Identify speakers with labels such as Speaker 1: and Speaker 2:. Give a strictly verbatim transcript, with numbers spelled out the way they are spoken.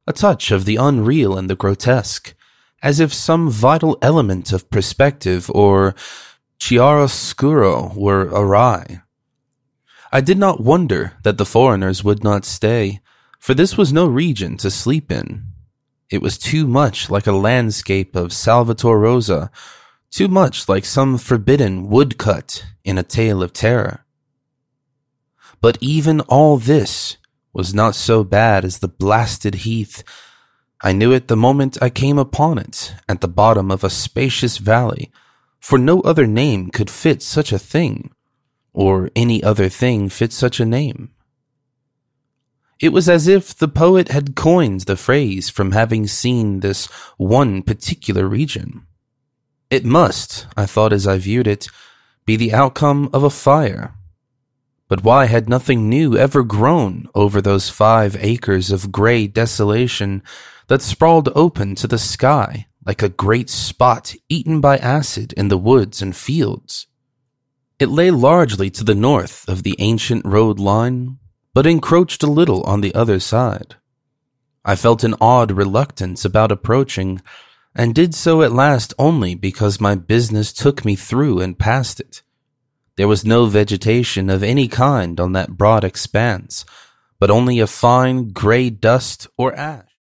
Speaker 1: a touch of the unreal and the grotesque, as if some vital element of perspective or chiaroscuro were awry. I did not wonder that the foreigners would not stay, for this was no region to sleep in. It was too much like a landscape of Salvator Rosa, too much like some forbidden woodcut in a tale of terror. But even all this was not so bad as the blasted heath. I knew it the moment I came upon it, at the bottom of a spacious valley, for no other name could fit such a thing, or any other thing fit such a name. It was as if the poet had coined the phrase from having seen this one particular region. It must, I thought as I viewed it, be the outcome of a fire. But why had nothing new ever grown over those five acres of grey desolation that sprawled open to the sky like a great spot eaten by acid in the woods and fields? It lay largely to the north of the ancient road line, but encroached a little on the other side. I felt an odd reluctance about approaching, and did so at last only because my business took me through and past it. There was no vegetation of any kind on that broad expanse, but only a fine grey dust or ash.